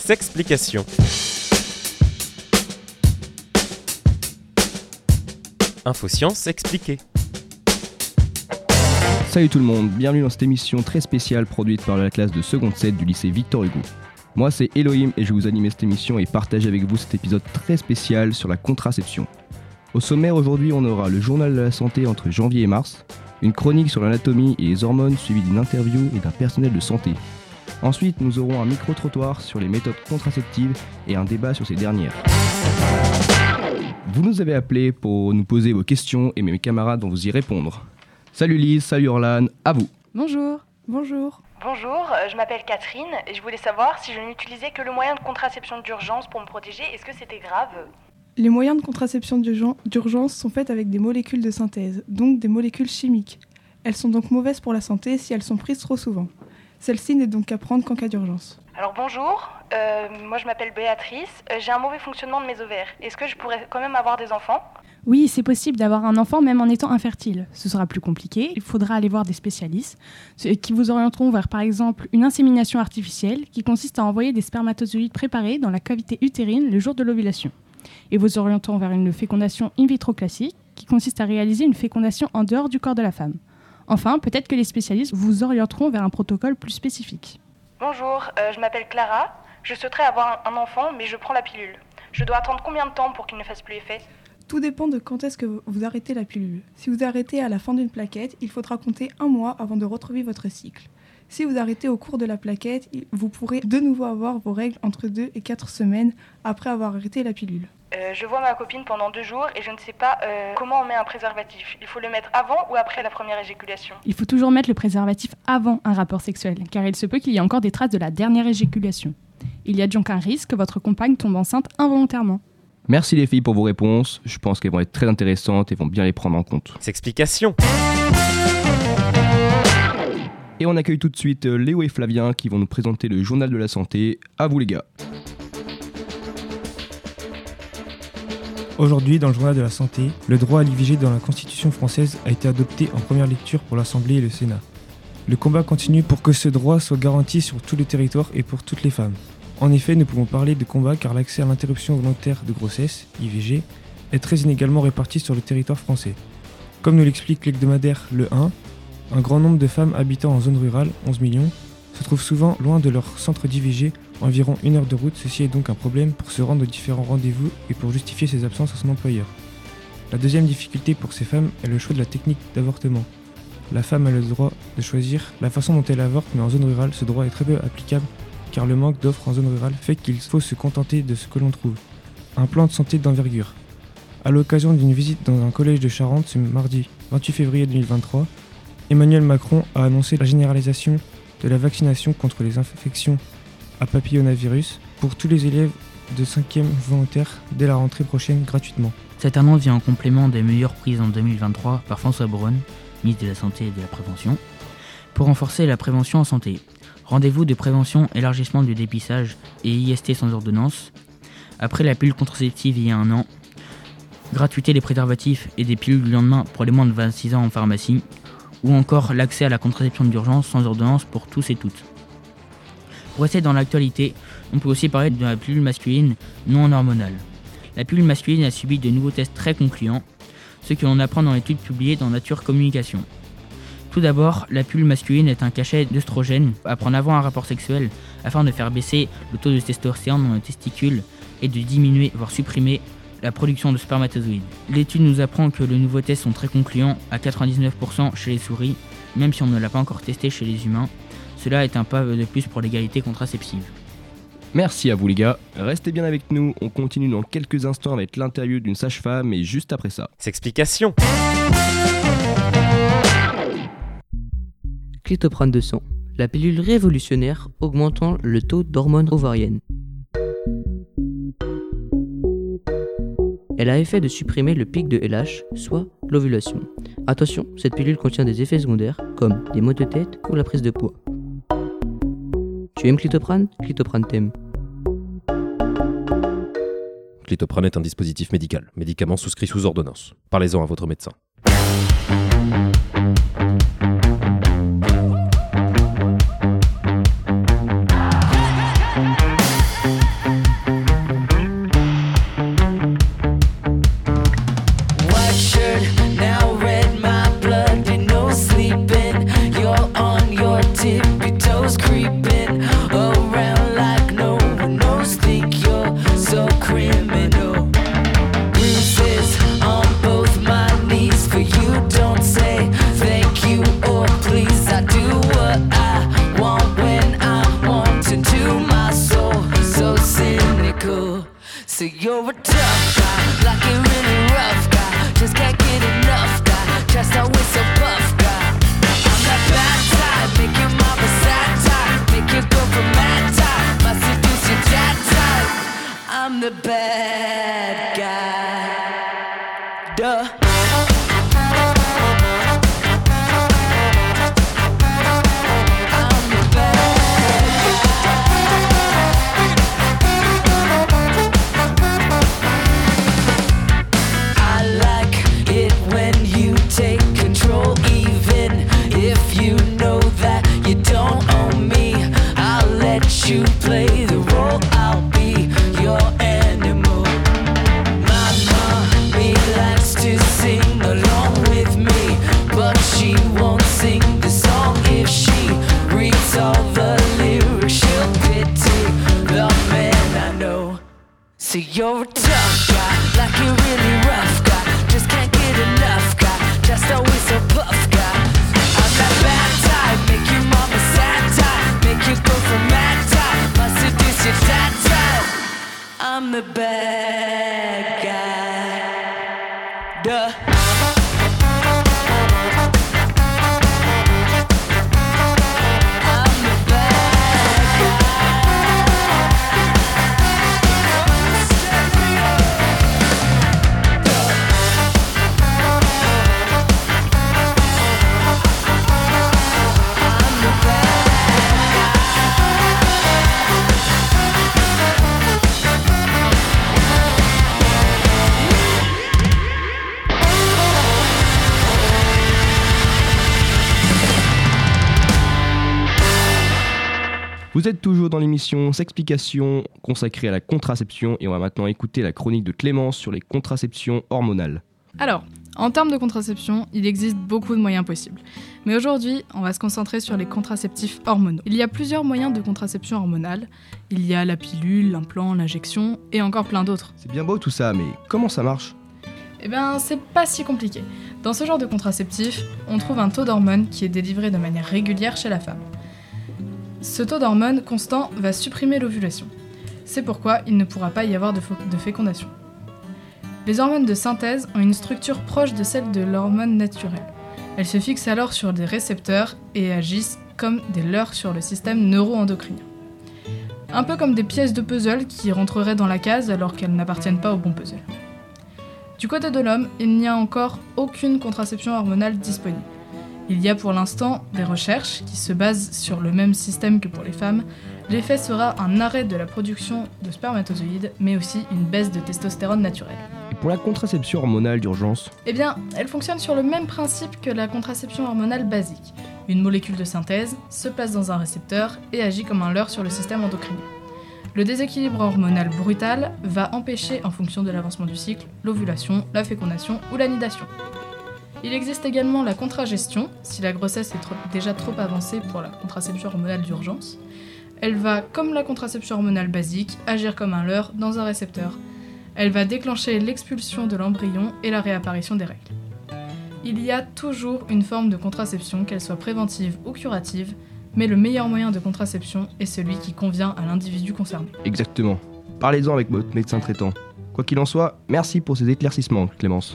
S'explication. Infosciences expliquées. Salut tout le monde, bienvenue dans cette émission très spéciale produite par la classe de seconde 7 du lycée Victor Hugo. Moi c'est Elohim et je vais vous animer cette émission et partager avec vous cet épisode très spécial sur la contraception. Au sommaire aujourd'hui on aura le journal de la santé entre janvier et mars, une chronique sur l'anatomie et les hormones suivie d'une interview et d'un personnel de santé. Ensuite nous aurons un micro-trottoir sur les méthodes contraceptives et un débat sur ces dernières. Vous nous avez appelés pour nous poser vos questions et mes camarades vont vous y répondre. Salut Lise, salut Orlan, à vous. Bonjour. Bonjour, je m'appelle Catherine et je voulais savoir si je n'utilisais que le moyen de contraception d'urgence pour me protéger, est-ce que c'était grave ? Les moyens de contraception d'urgence sont faits avec des molécules de synthèse, donc des molécules chimiques. Elles sont donc mauvaises pour la santé si elles sont prises trop souvent. Celle-ci n'est donc qu'à prendre qu'en cas d'urgence. Alors bonjour, moi je m'appelle Béatrice, j'ai un mauvais fonctionnement de mes ovaires. Est-ce que je pourrais quand même avoir des enfants ? Oui, c'est possible d'avoir un enfant même en étant infertile. Ce sera plus compliqué, il faudra aller voir des spécialistes qui vous orienteront vers par exemple une insémination artificielle qui consiste à envoyer des spermatozoïdes préparés dans la cavité utérine le jour de l'ovulation. Et vous orienteront vers une fécondation in vitro classique qui consiste à réaliser une fécondation en dehors du corps de la femme. Enfin, peut-être que les spécialistes vous orienteront vers un protocole plus spécifique. Bonjour, je m'appelle Clara, je souhaiterais avoir un enfant mais je prends la pilule. Je dois attendre combien de temps pour qu'il ne fasse plus effet ? Tout dépend de quand est-ce que vous arrêtez la pilule. Si vous arrêtez à la fin d'une plaquette, il faudra compter 1 mois avant de retrouver votre cycle. Si vous arrêtez au cours de la plaquette, vous pourrez de nouveau avoir vos règles entre 2 et 4 semaines après avoir arrêté la pilule. Je vois ma copine pendant 2 jours et je ne sais pas comment on met un préservatif. Il faut le mettre avant ou après la première éjaculation ? Il faut toujours mettre le préservatif avant un rapport sexuel, car il se peut qu'il y ait encore des traces de la dernière éjaculation. Il y a donc un risque que votre compagne tombe enceinte involontairement. Merci les filles pour vos réponses, je pense qu'elles vont être très intéressantes et vont bien les prendre en compte. S'explication. Et on accueille tout de suite Léo et Flavien qui vont nous présenter le journal de la santé. À vous les gars. Aujourd'hui, dans le journal de la santé, le droit à l'IVG dans la Constitution française a été adopté en première lecture pour l'Assemblée et le Sénat. Le combat continue pour que ce droit soit garanti sur tout le territoire et pour toutes les femmes. En effet, nous pouvons parler de combat car l'accès à l'interruption volontaire de grossesse, IVG, est très inégalement réparti sur le territoire français. Comme nous l'explique l'hebdomadaire Le 1, un grand nombre de femmes habitant en zone rurale, 11 millions, se trouvent souvent loin de leur centre d'IVG, environ 1 heure de route. Ceci est donc un problème pour se rendre aux différents rendez-vous et pour justifier ses absences à son employeur. La deuxième difficulté pour ces femmes est le choix de la technique d'avortement. La femme a le droit de choisir la façon dont elle avorte, mais en zone rurale, ce droit est très peu applicable car le manque d'offres en zone rurale fait qu'il faut se contenter de ce que l'on trouve. Un plan de santé d'envergure. À l'occasion d'une visite dans un collège de Charente ce mardi 28 février 2023, Emmanuel Macron a annoncé la généralisation de la vaccination contre les infections à papillomavirus pour tous les élèves de 5e volontaire dès la rentrée prochaine gratuitement. Cette annonce vient en complément des mesures prises en 2023 par François Braun, ministre de la Santé et de la Prévention, pour renforcer la prévention en santé. Rendez-vous de prévention, élargissement du dépistage et IST sans ordonnance. Après la pilule contraceptive il y a 1 an. Gratuité des préservatifs et des pilules du lendemain pour les moins de 26 ans en pharmacie. Ou encore l'accès à la contraception d'urgence sans ordonnance pour tous et toutes. Pour rester dans l'actualité, on peut aussi parler de la pilule masculine non hormonale. La pilule masculine a subi de nouveaux tests très concluants, ce que l'on apprend dans l'étude publiée dans Nature Communication. Tout d'abord, la pilule masculine est un cachet d'œstrogène à prendre avant un rapport sexuel afin de faire baisser le taux de testostérone dans les testicules et de diminuer, voire supprimer, la production de spermatozoïdes. L'étude nous apprend que les nouveaux tests sont très concluants à 99% chez les souris, même si on ne l'a pas encore testé chez les humains. Cela est un pas de plus pour l'égalité contraceptive. Merci à vous les gars, restez bien avec nous, on continue dans quelques instants avec l'interview d'une sage-femme et juste après ça. S'explication. Clitoprane 200, la pilule révolutionnaire augmentant le taux d'hormones ovariennes. Elle a effet de supprimer le pic de LH, soit l'ovulation. Attention, cette pilule contient des effets secondaires comme des maux de tête ou la prise de poids. Tu aimes Clitoprane ? Clitoprane t'aime. Clitoprane est un dispositif médical, médicament souscrit sous ordonnance. Parlez-en à votre médecin. let you play the role, I'll be your animal. My mommy likes to sing along with me, but she won't sing the song if she reads all the lyrics. She'll pity the man I know. So you're a tough guy, like a really rough guy, just can't get enough guy, just always a buff guy. I'm that bad type, make your mama sad type, make you go from mad type, I seduce your dad type. I'm the bad guy. Duh. Vous êtes toujours dans l'émission S'explication consacrée à la contraception et on va maintenant écouter la chronique de Clémence sur les contraceptions hormonales. Alors, en termes de contraception, il existe beaucoup de moyens possibles. Mais aujourd'hui, on va se concentrer sur les contraceptifs hormonaux. Il y a plusieurs moyens de contraception hormonale. Il y a la pilule, l'implant, l'injection et encore plein d'autres. C'est bien beau tout ça, mais comment ça marche ? Eh bien, c'est pas si compliqué. Dans ce genre de contraceptif, on trouve un taux d'hormones qui est délivré de manière régulière chez la femme. Ce taux d'hormones constant va supprimer l'ovulation. C'est pourquoi il ne pourra pas y avoir de fécondation. Les hormones de synthèse ont une structure proche de celle de l'hormone naturelle. Elles se fixent alors sur des récepteurs et agissent comme des leurres sur le système neuro-endocrinien. Un peu comme des pièces de puzzle qui rentreraient dans la case alors qu'elles n'appartiennent pas au bon puzzle. Du côté de l'homme, il n'y a encore aucune contraception hormonale disponible. Il y a pour l'instant des recherches qui se basent sur le même système que pour les femmes. L'effet sera un arrêt de la production de spermatozoïdes, mais aussi une baisse de testostérone naturelle. Et pour la contraception hormonale d'urgence ? Eh bien, elle fonctionne sur le même principe que la contraception hormonale basique. Une molécule de synthèse se place dans un récepteur et agit comme un leurre sur le système endocrinien. Le déséquilibre hormonal brutal va empêcher, en fonction de l'avancement du cycle, l'ovulation, la fécondation ou l'anidation. Il existe également la contragestion, si la grossesse est déjà trop avancée pour la contraception hormonale d'urgence. Elle va, comme la contraception hormonale basique, agir comme un leurre dans un récepteur. Elle va déclencher l'expulsion de l'embryon et la réapparition des règles. Il y a toujours une forme de contraception, qu'elle soit préventive ou curative, mais le meilleur moyen de contraception est celui qui convient à l'individu concerné. Exactement. Parlez-en avec votre médecin traitant. Quoi qu'il en soit, merci pour ces éclaircissements, Clémence.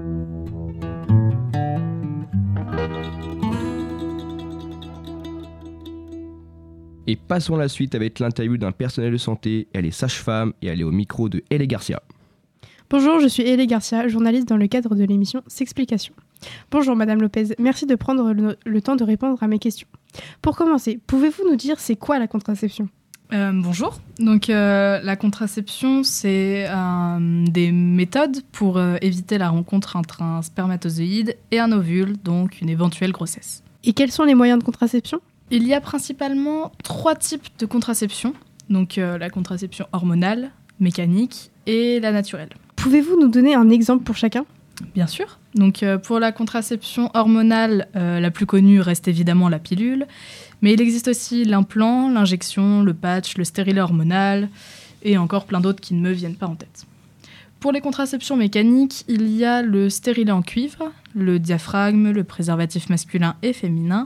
Et passons à la suite avec l'interview d'un personnel de santé. Elle est sage-femme et elle est au micro de Hélé Garcia. Bonjour, je suis Hélé Garcia, journaliste dans le cadre de l'émission S'explication. Bonjour Madame Lopez, merci de prendre le temps de répondre à mes questions. Pour commencer, pouvez-vous nous dire c'est quoi la contraception ? Bonjour. Donc la contraception, c'est des méthodes pour éviter la rencontre entre un spermatozoïde et un ovule, donc une éventuelle grossesse. Et quels sont les moyens de contraception ? Il y a principalement 3 types de contraception, donc la contraception hormonale, mécanique et la naturelle. Pouvez-vous nous donner un exemple pour chacun ? Bien sûr. Donc pour la contraception hormonale, la plus connue reste évidemment la pilule, mais il existe aussi l'implant, l'injection, le patch, le stérilet hormonal et encore plein d'autres qui ne me viennent pas en tête. Pour les contraceptions mécaniques, il y a le stérilet en cuivre, le diaphragme, le préservatif masculin et féminin.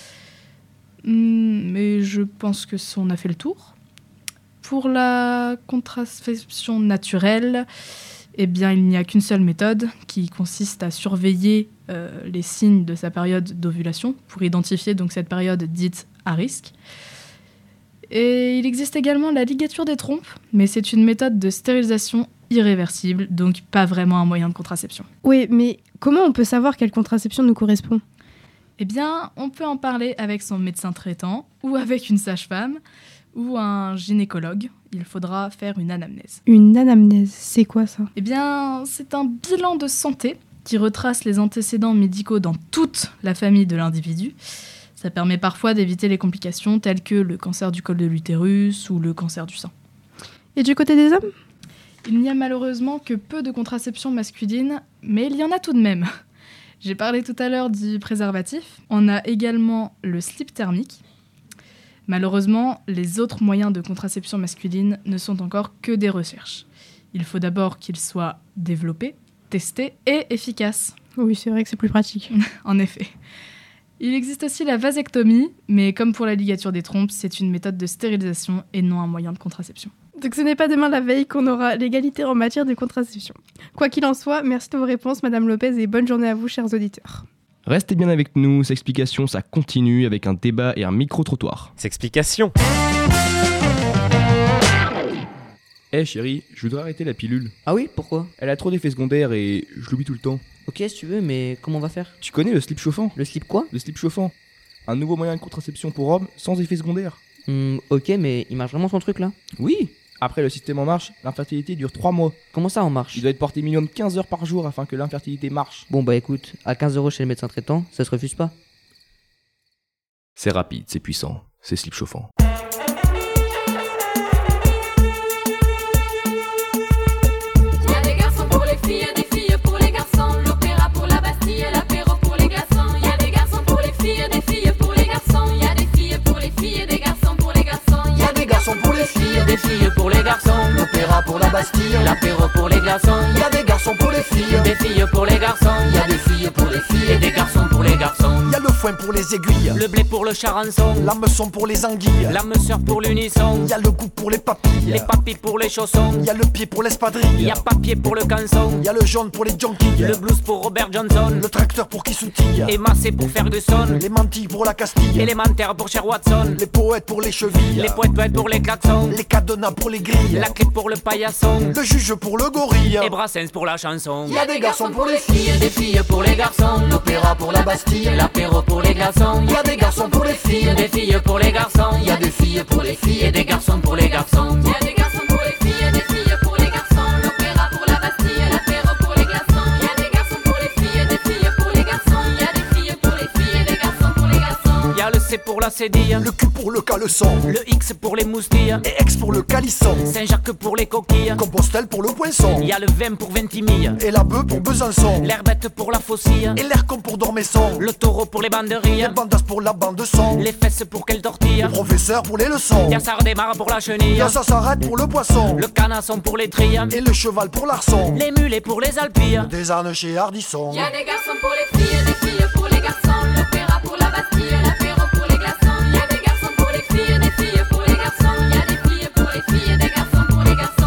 Mais je pense que on a fait le tour. Pour la contraception naturelle, eh bien, il n'y a qu'une seule méthode qui consiste à surveiller les signes de sa période d'ovulation pour identifier donc cette période dite à risque. Et il existe également la ligature des trompes, mais c'est une méthode de stérilisation irréversible, donc pas vraiment un moyen de contraception. Oui, mais comment on peut savoir quelle contraception nous correspond ? Eh bien, on peut en parler avec son médecin traitant ou avec une sage-femme ou un gynécologue. Il faudra faire une anamnèse. Une anamnèse, c'est quoi ça ? Eh bien, c'est un bilan de santé qui retrace les antécédents médicaux dans toute la famille de l'individu. Ça permet parfois d'éviter les complications telles que le cancer du col de l'utérus ou le cancer du sein. Et du côté des hommes ? Il n'y a malheureusement que peu de contraception masculine, mais il y en a tout de même. J'ai parlé tout à l'heure du préservatif. On a également le slip thermique. Malheureusement, les autres moyens de contraception masculine ne sont encore que des recherches. Il faut d'abord qu'ils soient développés, testés et efficaces. Oui, c'est vrai que c'est plus pratique. En effet. Il existe aussi la vasectomie, mais comme pour la ligature des trompes, c'est une méthode de stérilisation et non un moyen de contraception. Donc ce n'est pas demain la veille qu'on aura l'égalité en matière de contraception. Quoi qu'il en soit, merci de vos réponses, Madame Lopez, et bonne journée à vous, chers auditeurs. Restez bien avec nous, S'explication, ça continue avec un débat et un micro-trottoir. S'explication. Chérie, je voudrais arrêter la pilule. Ah oui, pourquoi ? Elle a trop d'effets secondaires et je l'oublie tout le temps. Ok, si tu veux, mais comment on va faire ? Tu connais le slip chauffant ? Le slip quoi ? Le slip chauffant. Un nouveau moyen de contraception pour hommes sans effets secondaires. Ok, mais il marche vraiment son truc là ? Oui. Après le système en marche, l'infertilité dure 3 mois. Comment ça en marche ? Il doit être porté minimum 15 heures par jour afin que l'infertilité marche. Bon bah écoute, à 15 € chez le médecin traitant, ça se refuse pas. C'est rapide, c'est puissant, c'est slip chauffant. Y'a des garçons pour les filles et des filles pour les garçons. L'opéra pour la Bastille, l'apéro pour les garçons. Y'a des garçons pour les filles et des filles pour les garçons. Y'a des filles pour les filles et des garçons pour les garçons. Y'a des garçons pour les filles et des filles pour les garçons. L'opéra pour la Bastille, L'apéro pour les garçons. Y'a des garçons pour les filles, Des filles pour les garçons. Y'a des filles pour les filles Et des garçons pour les garçons. Y'a le foin pour les aiguilles, Le blé pour le charançon. l'hameçon pour les anguilles, La mesure pour l'unisson. Y'a le goût pour les papilles, Les papilles pour les chaussons. Y'a le pied pour l'espadrille, Y'a papier pour le canson. Y'a le jaune pour les junkies, Le blues pour Robert Johnson. le tracteur pour qui soutille, Et Massé pour Ferguson. les mantilles pour la Castille, Élémentaire pour Cher Watson. les poètes pour les chevilles, Les poètes pour les klaxons. les cadenas pour les grilles, La clé pour le paillasson. le juge pour le gorille. Et Brassens pour la chanson. Y'a des garçons pour les filles, Des filles pour les garçons. l'opéra pour la Bastille, L'apéro pour les garçons. Y'a des garçons pour les filles, Des filles pour les garçons. Y'a des filles pour les filles Et des garçons pour les garçons. Y'a des garçons pour les filles et des filles pour les garçons. L'opéra pour la Bastille, l'apéro pour les garçons. Y'a des garçons pour les filles et des filles pour les garçons. Y'a des filles pour les filles et des garçons pour les garçons. Y'a le C pour la cédille. le Q pour le caleçon, Le X pour les moustilles. et X pour le calisson, Saint-Jacques pour les coquilles. Compostelle pour le poinçon, Y'a le 20 pour Ventimille. et la bœuf pour Besançon, L'herbette pour la faucille. et l'Aircom pour Dormesson, Le taureau pour les banderilles. les bandas pour la bande de son, Les fesses pour quelle tortille. le professeur pour les leçons, Y'a ça redémarre pour la chenille. Y'a ça s'arrête pour le poisson, Le canasson pour les trilles. et le cheval pour l'arçon, Les mulets pour les alpilles. des ânes chez Hardisson. Y'a des garçons pour les filles et des filles pour les garçons. L'opéra pour la Bastille, l'apéro pour les garçons. Y'a des garçons pour les filles et des filles pour les garçons. Y'a des filles pour les filles et des garçons pour les garçons.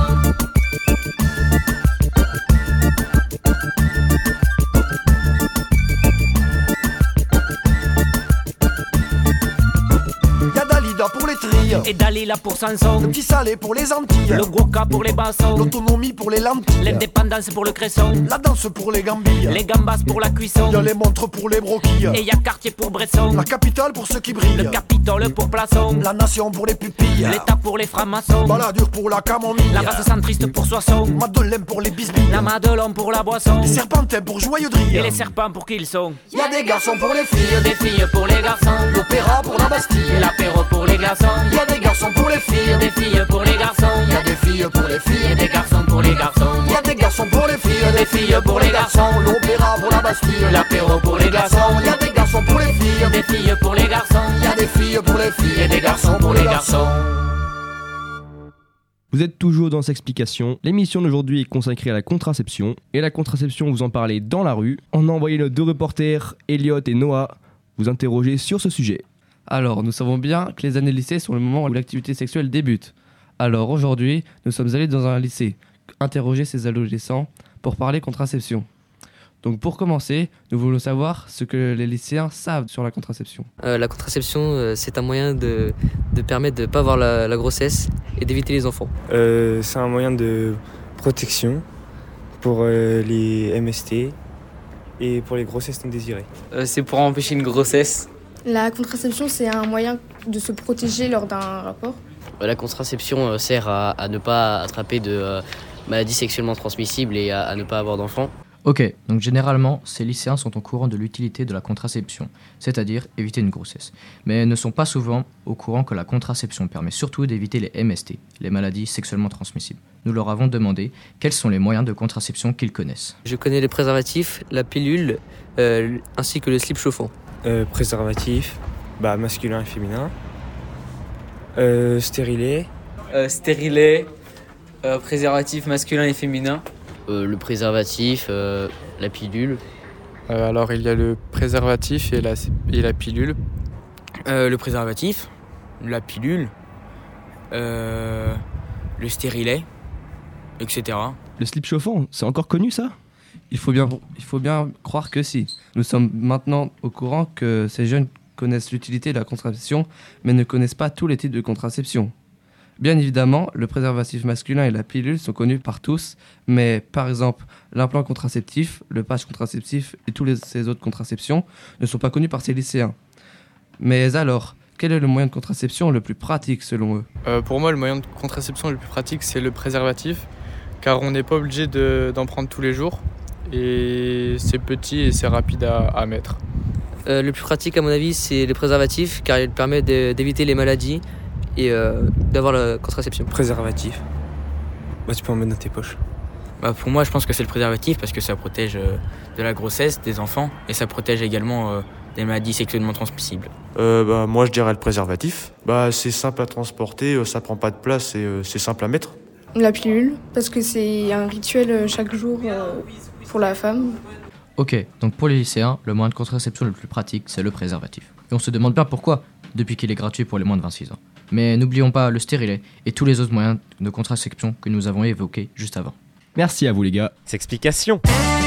Y'a Dalida pour les trilles, Et Dalila pour Samson. le petit salé pour les Antilles, Le Goka pour les bassons. l'autonomie pour les lentilles, L'indépendance pour le cresson. la danse pour les gambilles, Les gambas pour la cuisson. y'a les montres pour les broquilles, Et y'a Cartier pour Bresson. la capitale pour ceux qui brillent, Le Capitole pour Plaçon. la nation pour les pupilles, L'État pour les francs-maçons. Balladur pour la camomille, La race centriste pour Soissons. Madeleine pour les bisbilles, La Madelon pour la boisson. les serpentins pour joyeux drille, Et les serpents pour qui ils sont. Y'a des garçons pour les filles, Des filles pour les garçons. l'opéra pour la Bastille, L'apéro pour les garçons. Y'a des garçons pour les filles, Des filles pour les garçons. Y'a des filles pour les Et filles, des garçons pour les garçons. Y'a des garçons pour les filles, Des filles pour les garçons. l'opéra pour la Bastille, L'apéro pour les garçons. Y'a des garçons pour les filles, Des filles pour les garçons. Y'a des filles pour les filles, Et des garçons pour les garçons. Vous êtes toujours dans S'explication. L'émission d'aujourd'hui est consacrée à la contraception. Et la contraception, vous en parlez dans la rue. On a envoyé nos deux reporters, Elliot et Noah, vous interroger sur ce sujet. Alors, nous savons bien que les années lycée sont le moment où l'activité sexuelle débute. Alors aujourd'hui, nous sommes allés dans un lycée, interroger ces adolescents pour parler contraception. Donc pour commencer, nous voulons savoir ce que les lycéens savent sur la contraception. La contraception, c'est un moyen de permettre de ne pas avoir la grossesse et d'éviter les enfants. C'est un moyen de protection pour les MST et pour les grossesses non désirées. C'est pour empêcher une grossesse. La contraception, c'est un moyen de se protéger lors d'un rapport. La contraception sert à ne pas attraper de maladies sexuellement transmissibles et à ne pas avoir d'enfants. Ok, donc généralement, ces lycéens sont au courant de l'utilité de la contraception, c'est-à-dire éviter une grossesse, mais ne sont pas souvent au courant que la contraception permet surtout d'éviter les MST, les maladies sexuellement transmissibles. Nous leur avons demandé quels sont les moyens de contraception qu'ils connaissent. Je connais les préservatifs, la pilule, ainsi que le slip chauffant. Préservatif, masculin et féminin. Stérilet. Stérilet, préservatif masculin et féminin. Le préservatif, la pilule. Alors il y a le préservatif et la pilule. Le préservatif, la pilule, le stérilet, etc. Le slip chauffant, c'est encore connu ça ? Il faut bien croire que si. Nous sommes maintenant au courant que ces jeunes connaissent l'utilité de la contraception, mais ne connaissent pas tous les types de contraception. Bien évidemment, le préservatif masculin et la pilule sont connus par tous, mais par exemple, l'implant contraceptif, le patch contraceptif et toutes ces autres contraceptions ne sont pas connus par ces lycéens. Mais alors, quel est le moyen de contraception le plus pratique selon eux ? Pour moi, le moyen de contraception le plus pratique, c'est le préservatif, car on n'est pas obligé d'en prendre tous les jours, et c'est petit et c'est rapide à mettre. Le plus pratique, à mon avis, c'est le préservatif, car il permet d'éviter les maladies et d'avoir la contraception. Préservatif. Tu peux en mettre dans tes poches. Pour moi, je pense que c'est le préservatif parce que ça protège de la grossesse des enfants et ça protège également des maladies sexuellement transmissibles. Moi, je dirais le préservatif. C'est simple à transporter, ça prend pas de place et c'est simple à mettre. La pilule, parce que c'est un rituel chaque jour pour la femme. Ok, donc pour les lycéens, le moyen de contraception le plus pratique, c'est le préservatif. Et on se demande bien pourquoi, depuis qu'il est gratuit pour les moins de 26 ans. Mais n'oublions pas le stérilet et tous les autres moyens de contraception que nous avons évoqués juste avant. Merci à vous les gars. S'explication.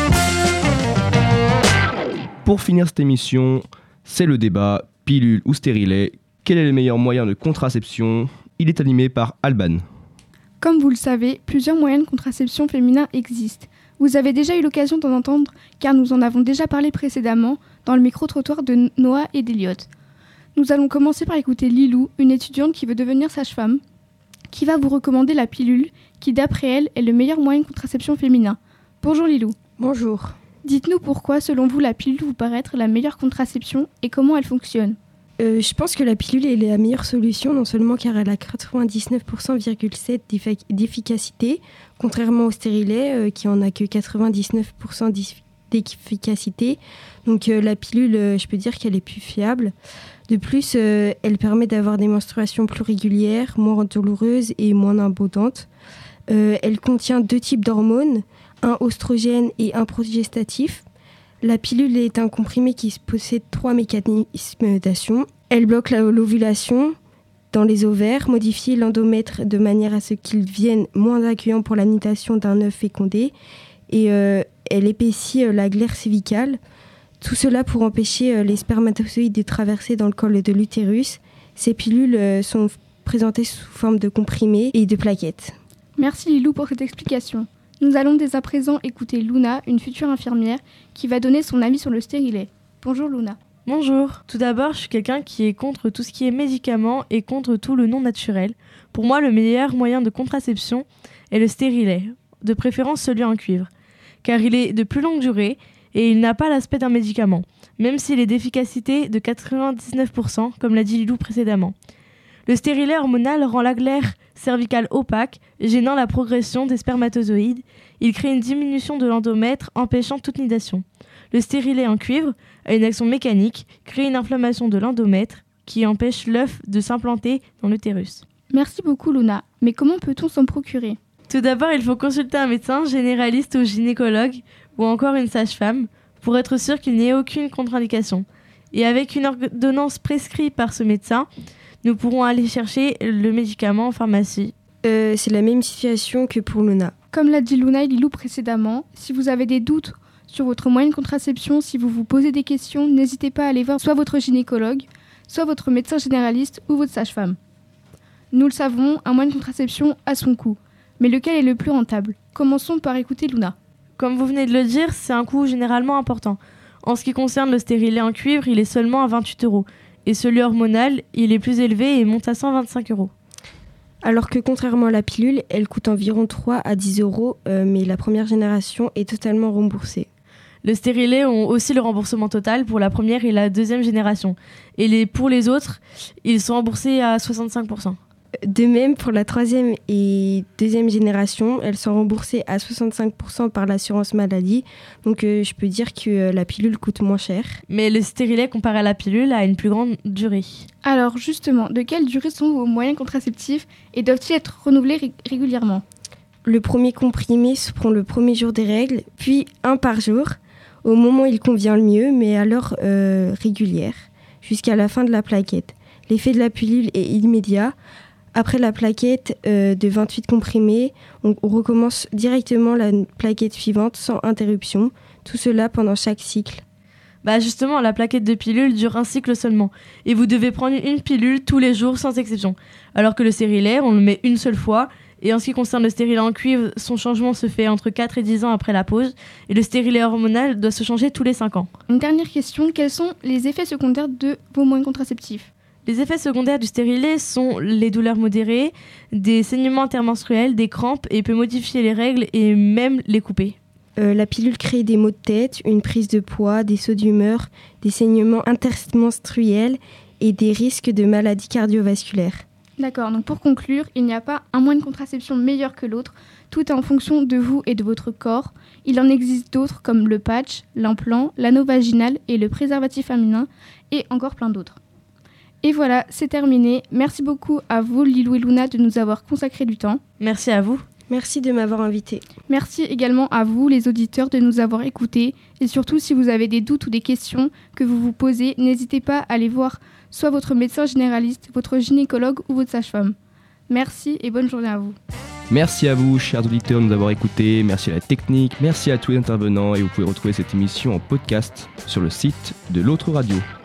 Pour finir cette émission, c'est le débat pilule ou stérilet. Quel est le meilleur moyen de contraception ? Il est animé par Alban. Comme vous le savez, plusieurs moyens de contraception féminins existent. Vous avez déjà eu l'occasion d'en entendre car nous en avons déjà parlé précédemment dans le micro-trottoir de Noah et d'Eliott. Nous allons commencer par écouter Lilou, une étudiante qui veut devenir sage-femme, qui va vous recommander la pilule, qui d'après elle est le meilleur moyen de contraception féminin. Bonjour Lilou. Bonjour. Dites-nous pourquoi, selon vous, la pilule vous paraît être la meilleure contraception et comment elle fonctionne. Je pense que la pilule est la meilleure solution, non seulement car elle a 99,7% d'efficacité, contrairement au stérilet qui en a que 99% d'efficacité. Donc la pilule, je peux dire qu'elle est plus fiable. De plus, elle permet d'avoir des menstruations plus régulières, moins douloureuses et moins impotantes. Elle contient 2 types d'hormones, un oestrogène et un progestatif. La pilule est un comprimé qui possède 3 mécanismes d'action. Elle bloque l'ovulation dans les ovaires, modifie l'endomètre de manière à ce qu'il devienne moins accueillant pour la nitation d'un œuf fécondé et elle épaissit la glaire cervicale. Tout cela pour empêcher les spermatozoïdes de traverser dans le col de l'utérus. Ces pilules sont présentées sous forme de comprimés et de plaquettes. Merci Lilou pour cette explication. Nous allons dès à présent écouter Luna, une future infirmière, qui va donner son avis sur le stérilet. Bonjour Luna. Bonjour. Tout d'abord, je suis quelqu'un qui est contre tout ce qui est médicaments et contre tout le non naturel. Pour moi, le meilleur moyen de contraception est le stérilet, de préférence celui en cuivre, car il est de plus longue durée et il n'a pas l'aspect d'un médicament, même s'il est d'efficacité de 99%, comme l'a dit Lilou précédemment. Le stérilet hormonal rend la glaire cervicale opaque, gênant la progression des spermatozoïdes. Il crée une diminution de l'endomètre, empêchant toute nidation. Le stérilet en cuivre a une action mécanique, crée une inflammation de l'endomètre qui empêche l'œuf de s'implanter dans l'utérus. Merci beaucoup Luna, mais comment peut-on s'en procurer ? Tout d'abord, il faut consulter un médecin généraliste ou gynécologue ou encore une sage-femme pour être sûr qu'il n'y ait aucune contre-indication. Et avec une ordonnance prescrite par ce médecin, nous pourrons aller chercher le médicament en pharmacie. C'est la même situation que pour Luna. Comme l'a dit Luna et Lilou précédemment, si vous avez des doutes sur votre moyen de contraception, si vous vous posez des questions, n'hésitez pas à aller voir soit votre gynécologue, soit votre médecin généraliste ou votre sage-femme. Nous le savons, un moyen de contraception a son coût. Mais lequel est le plus rentable ? Commençons par écouter Luna. Comme vous venez de le dire, c'est un coût généralement important. En ce qui concerne le stérilet en cuivre, il est seulement à 28 €. Et celui hormonal, il est plus élevé et monte à 125 €. Alors que contrairement à la pilule, elle coûte environ 3 à 10 €, mais la première génération est totalement remboursée. Le stérilet ont aussi le remboursement total pour la première et la deuxième génération. Et pour les autres, ils sont remboursés à 65%. De même, pour la troisième et deuxième génération, elles sont remboursées à 65% par l'assurance maladie. Donc je peux dire que la pilule coûte moins cher. Mais le stérilet, comparé à la pilule, a une plus grande durée. Alors justement, de quelle durée sont vos moyens contraceptifs et doivent-ils être renouvelés régulièrement? Le premier comprimé se prend le premier jour des règles, puis un par jour, au moment où il convient le mieux, mais à l'heure régulière, jusqu'à la fin de la plaquette. L'effet de la pilule est immédiat. Après la plaquette de 28 comprimés, on recommence directement la plaquette suivante sans interruption. Tout cela pendant chaque cycle. Justement, la plaquette de pilule dure un cycle seulement. Et vous devez prendre une pilule tous les jours sans exception. Alors que le stérilet, on le met une seule fois. Et en ce qui concerne le stérilet en cuivre, son changement se fait entre 4 et 10 ans après la pause. Et le stérilet hormonal doit se changer tous les 5 ans. Une dernière question, quels sont les effets secondaires de vos moyens contraceptifs? Les effets secondaires du stérilet sont les douleurs modérées, des saignements intermenstruels, des crampes et peut modifier les règles et même les couper. La pilule crée des maux de tête, une prise de poids, des sauts d'humeur, des saignements intermenstruels et des risques de maladies cardiovasculaires. D'accord, donc pour conclure, il n'y a pas un moyen de contraception meilleur que l'autre, tout est en fonction de vous et de votre corps. Il en existe d'autres comme le patch, l'implant, l'anneau vaginal et le préservatif féminin et encore plein d'autres. Et voilà, c'est terminé. Merci beaucoup à vous, Lilou et Luna, de nous avoir consacré du temps. Merci à vous. Merci de m'avoir invité. Merci également à vous, les auditeurs, de nous avoir écoutés. Et surtout, si vous avez des doutes ou des questions que vous vous posez, n'hésitez pas à aller voir soit votre médecin généraliste, votre gynécologue ou votre sage-femme. Merci et bonne journée à vous. Merci à vous, chers auditeurs, de nous avoir écoutés. Merci à la technique, merci à tous les intervenants. Et vous pouvez retrouver cette émission en podcast sur le site de l'autre radio.